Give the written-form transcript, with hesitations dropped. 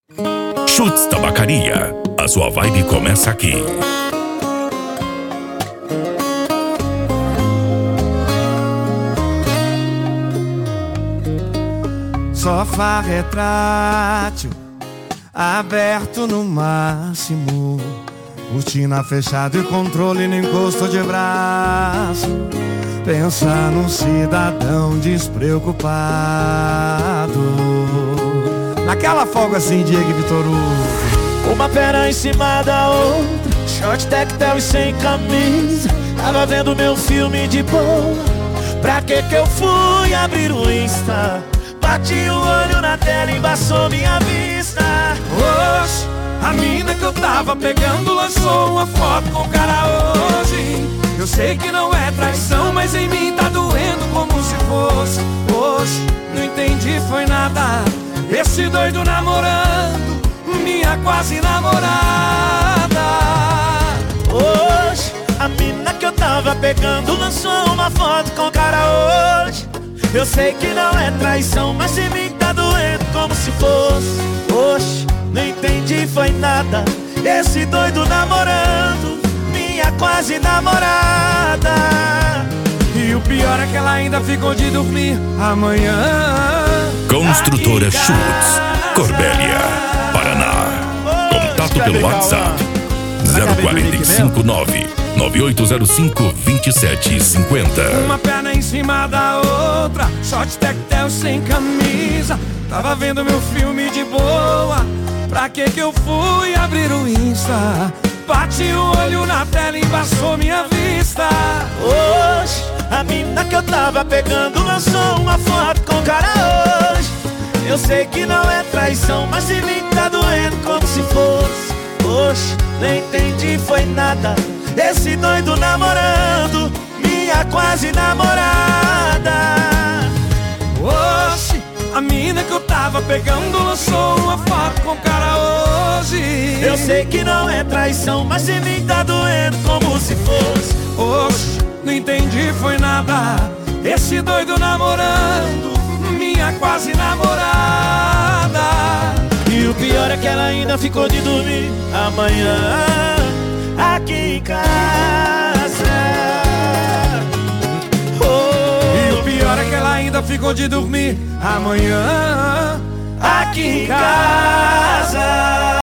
Chutes Tabacaria, a sua vibe começa aqui. Sofá retrátil, aberto no máximo, cortina fechada e controle no encosto de braço. Pensa num cidadão despreocupado, naquela folga assim, Diego e Vitor Hugo. Uma perna em cima da outra, short tactel e sem camisa. Tava vendo meu filme de boa, pra que eu fui abrir o Insta? Bati o olho na tela e embaçou minha vista. Oxe, a mina que eu tava pegando lançou uma foto com o cara hoje. Eu sei que não é traição, mas em mim tá doendo como se fosse. Oxe, não entendi foi nada. Esse doido namorando minha quase namorada. Hoje, a mina que eu tava pegando lançou uma foto com o cara hoje. Eu sei que não é traição, mas em mim tá doendo como se fosse. Oxe, não entendi foi nada. Esse doido namorando minha quase namorada. E o pior é que ela ainda ficou de dormir amanhã. Construtora Chutes, Corbélia, Paraná. Contato pelo WhatsApp 0459-9805-2750. Uma perna em cima da outra, short tactel sem camisa. Tava vendo meu filme de boa, pra que eu fui abrir o Insta? Bati o olho na tela e embaçou minha vista. Hoje, a mina que eu tava pegando lançou uma foto com o cara hoje. Eu sei que não é traição, mas em mim tá doendo como se fosse. Oxe, nem entendi foi nada. Esse doido namorando minha quase namorada. Oxe, a mina que eu tava pegando lançou uma foto com o cara hoje. Eu sei que não é traição, mas em mim tá doendo como se fosse. Oxe, não entendi foi nada. Esse doido namorando minha quase namorada. E o pior é que ela ainda ficou de dormir amanhã aqui em casa. E o pior é que ela ainda ficou de dormir amanhã aqui em casa.